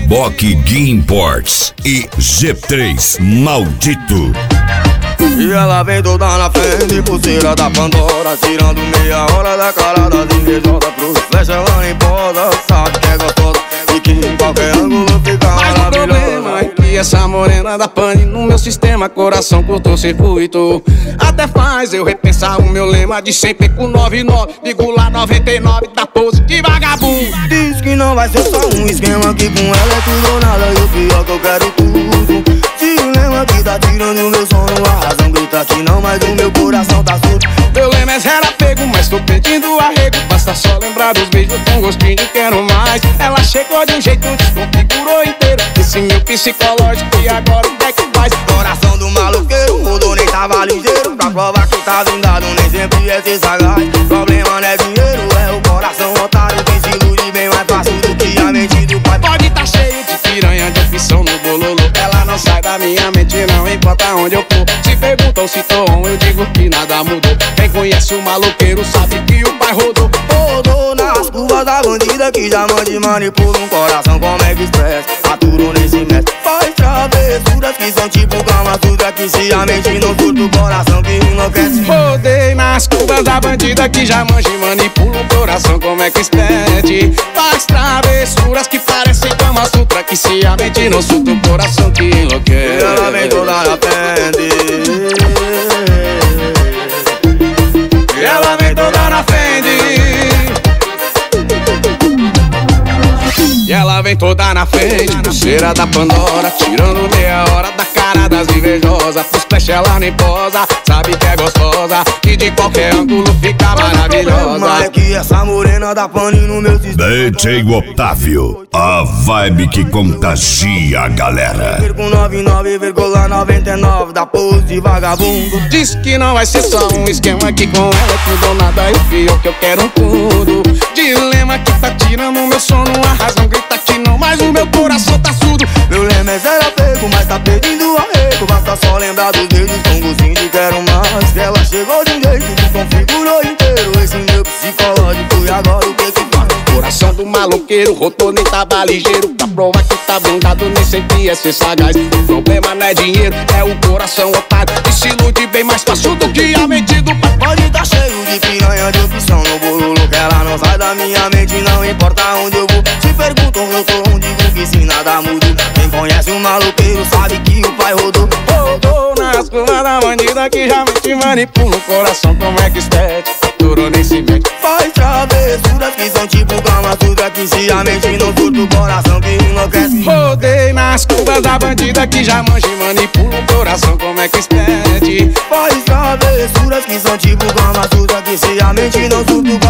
Reboque Gui Imports e G3 Maldito. E ela vem toda na frente, pulseira da Pandora, tirando meia hora da cara das invejosas. Pro flecha ela nem posa, sabe que é gostosa e que em qualquer ângulo fica maravilhosa. Mas o problema é que essa morena da pane no meu sistema, coração curto-circuito. Até faz eu repensar o meu lema de sempre com 99, digo lá 99 da pose de vagabundo. Diz que não vai ser só um esquema, que com ela é tudo ou nada, e o pior que eu quero tudo. Dilema que tá tirando meu sono, a razão grita que não, mas o meu coração tá surdo. Meu lema é zero apego, mas tô pedindo arrego. Basta só lembrar dos beijos com gostinho de quero mais. Ela chegou de um jeito, desconfigurou inteiro esse meu psicológico, e agora o que é que faz? Coração do maloqueiro, mudou, nem tava ligeiro. Pra provar que tá vingado, nem sempre é ser sagaz. Problema não é dinheiro, é o coração otário, que se ilude bem mais fácil do que a mente do pai. Pode tá cheio de piranha, de opção no bololo. Ela não sai da minha mente, não importa onde eu for. Se perguntam se tô on, eu digo que nada mudou. Quem conhece o maloqueiro sabe que o pai rodou. Rodou nas curvas da bandida, que já mande manipula um coração como é que expressa. Aturo nesse mestre, faz travessuras que são tipo Kama Sutra, que se a mente não surta o coração que enlouquece. Rodei nas curvas da bandida, que já manja e manipula o coração como é que expede. Faz travessuras que parecem Kama Sutra, que se a mente não surta o coração que enlouquece. E ela vem toda na frente, e ela vem toda na frente, e ela vem toda na frente, pulseira da Pandora, tirando meia hora da cara das invejosas. Pro splash ela nem posa, sabe que é gostosa e de qualquer ângulo fica maravilhosa. Mas é que essa morena da pane no meu sistema, DJ Otávio, a vibe que contagia a galera. Com 99,99 da pose de vagabundo. Diz que não vai ser só um esquema, que com ela tudo ou nada, e o pior que eu quero tudo. Dilema que tá tirando meu sono, a razão grita que não, mas o meu coração tá surdo. Meu lema é zero apego, mas tá pedindo arrego. Basta só lembrar dos beijos com gostinho de quero mais. Ela chegou de um jeito, desconfigurou inteiro esse meu psicológico, e agora o que que faz? Coração do maloqueiro, rodou, nem tava ligeiro. Pra provar que tá blindado, nem sempre é ser sagaz. O problema não é dinheiro, é o coração otário, que se ilude bem mais fácil do que a mente do pai. Pode tá cheio de piranha, de opção no bololo, que ela não sai da minha mente, não importa onde eu vou. Se perguntam eu tô onde, digo que se nada mudou. Quem conhece o maloqueiro sabe que o pai rodou. Rodou nas curvas da bandida, que já mente manipula o coração como é que expede. Durou nem se mete, faz travessuras que são tipo Kama Sutra, que se a mente não surta o coração que enlouquece. Rodei nas curvas da bandida, que já manja e manipula o coração como é que expede. Faz travessuras que são tipo Kama Sutra, que se a mente não surta o